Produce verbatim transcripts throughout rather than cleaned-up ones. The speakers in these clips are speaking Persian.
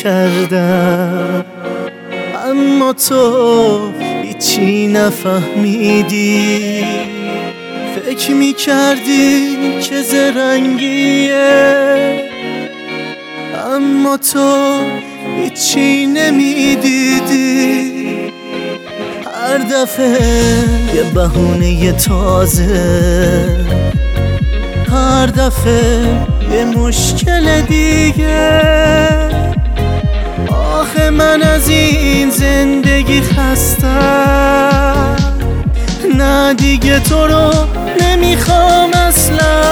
کردم، اما تو هیچی نفهمیدی. فکر میکردی که زرنگیه، اما تو هیچی نمیدیدی. هر دفعه یه بهونه تازه، هر دفعه یه مشکل دیگه. آخه من از این زندگی خستم، نه دیگه تو رو نمیخوام اصلا.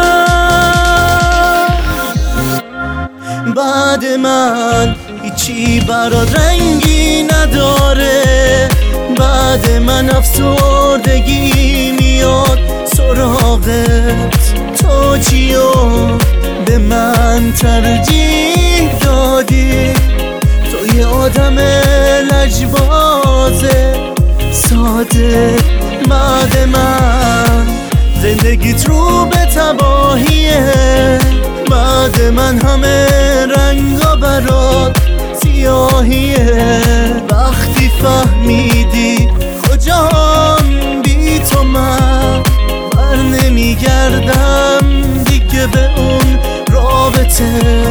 بعد من هیچی برات رنگی نداره، بعد من افسردگی میاد سراغت. تو چیو به من ترجیح دادی؟ تو یه آدم لجبازه ساده. بعد من زندگیت رو به تباهیه، بعد من همه رنگا برات سیاهیه. وقتی فهمیدی کجام بی تو من بر نمیگردم دیگه به اون رابطه.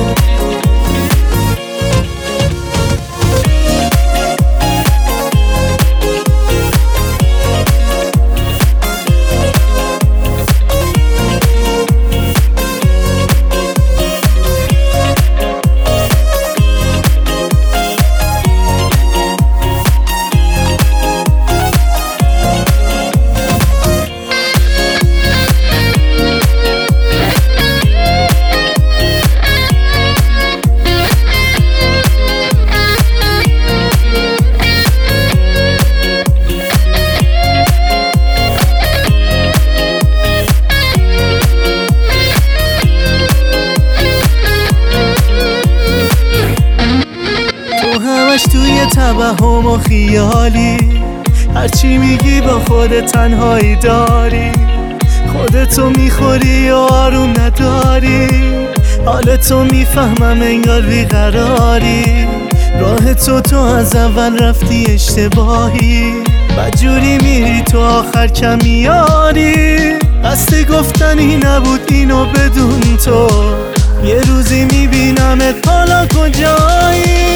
توی توهم و خیالی، هرچی میگی با خودت تنهایی داری. خودتو میخوری و آروم نداری، حالتو میفهمم انگار بیقراری. راه تو تو از اول رفتی اشتباهی، بدجوری میری تو آخر کم میاری. قصد گفتنی نبود اینو بدون تو، یه روزی میبینمت حالا کجایی.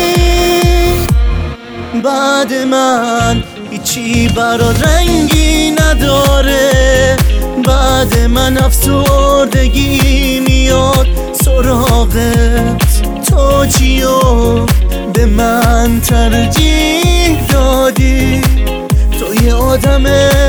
بعد من هیچی برات رنگی نداره، بعد من افسردگی میاد سراغت. تو چیو به من ترجیح دادی؟ تو یه آدم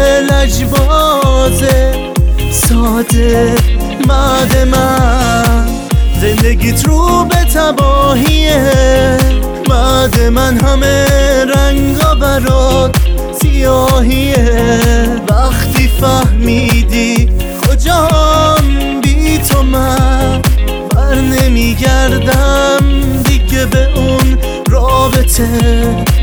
لجبازه ساده. بعد من زندگیت رو به تباهیه، بعد من همه رنگا برات سیاهیه. وقتی فهمیدی کجام بی تو من بر نمیگردم دیگه به اون رابطه.